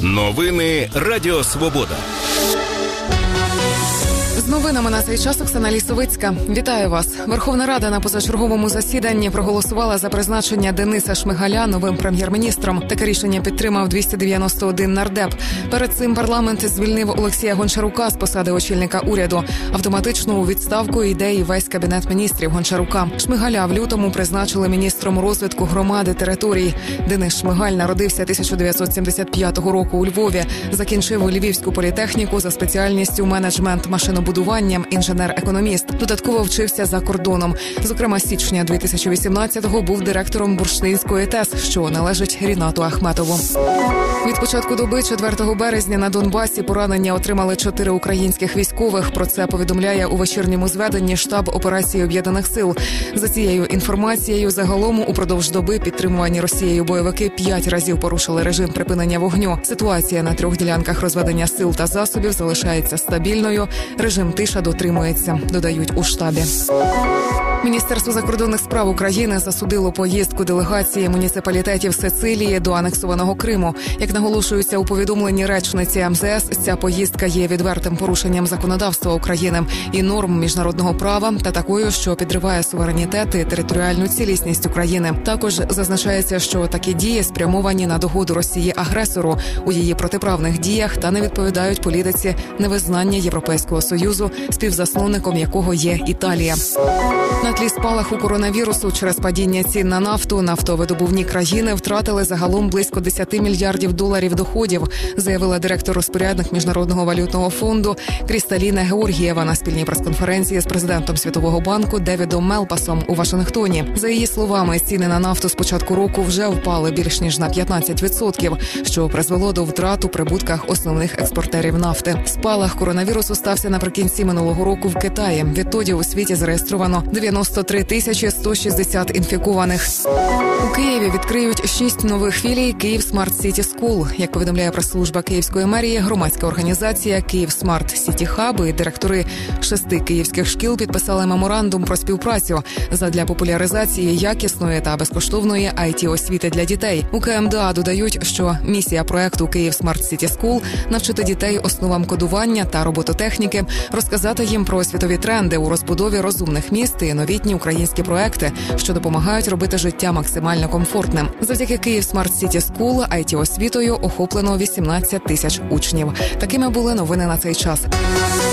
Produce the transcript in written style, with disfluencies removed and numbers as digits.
Новини Радіо Свобода. З новинами на цей час Оксана Лісовицька. Вітаю вас. Верховна Рада на позачерговому засіданні проголосувала за призначення Дениса Шмигаля новим прем'єр-міністром. Таке рішення підтримав 291 нардеп. Перед цим парламент звільнив Олексія Гончарука з посади очільника уряду. Автоматично у відставку йде і весь кабінет міністрів Гончарука. Шмигаля в лютому призначили міністром розвитку громади територій. Денис Шмигаль народився 1975 року у Львові. Закінчив Львівську політехніку за спеціальністю менеджмент машинобудування, інженер-економіст. Додатково вчився за кордоном. Зокрема, з січня 2018-го був директором Бурштинської ТЕС, що належить Рінату Ахметову. Від початку доби 4 березня на Донбасі поранення отримали 4 українських військових. Про це повідомляє у вечірньому зведенні штаб операції Об'єднаних сил. За цією інформацією, загалом упродовж доби підтримувані Росією бойовики 5 разів порушили режим припинення вогню. Ситуація на 3 ділянках розведення сил та засобів залишається стабільною. Режим тиша дотримується, додають у штабі. Міністерство закордонних справ України засудило поїздку делегації муніципалітетів Сицилії до анексованого Криму. Як наголошується у повідомленні речниці МЗС, ця поїздка є відвертим порушенням законодавства України і норм міжнародного права та такою, що підриває суверенітет і територіальну цілісність України. Також зазначається, що такі дії спрямовані на догоду Росії агресору у її протиправних діях та не відповідають політиці невизнання Європейського Союзу, співзасновником якого є Італія. На тлі спалаху коронавірусу через падіння цін на нафту нафтовидобувні країни втратили загалом близько 10 мільярдів доларів доходів, заявила директор-розпорядник Міжнародного валютного фонду Крісталіна Георгієва на спільній прес-конференції з президентом Світового банку Девідом Мелпасом у Вашингтоні. За її словами, ціни на нафту з початку року вже впали більш ніж на 15%, що призвело до втрат у прибутках основних експортерів нафти. Спалах коронавірусу стався наприкінці минулого року в Китаї. Відтоді у світі зареєстровано 93 тисячі 160 інфікованих. У Києві відкриють 6 нових філій «Київ Смарт Сіті Скул». Як повідомляє прес-служба Київської мерії, громадська організація «Київ Смарт Сіті Хаб» і директори 6 київських шкіл підписали меморандум про співпрацю задля популяризації якісної та безкоштовної IT-освіти для дітей. У КМДА додають, що місія проекту «Київ Смарт Сіті Скул» – навчити дітей основам кодування та робототехніки, розказати їм про світові тренди у розбудові розумних міст і новітні українські проекти, що допомагають робити життя максимально комфортним. Завдяки Київ Смарт Сіті Скул IT-освітою охоплено 18 тисяч учнів. Такими були новини на цей час.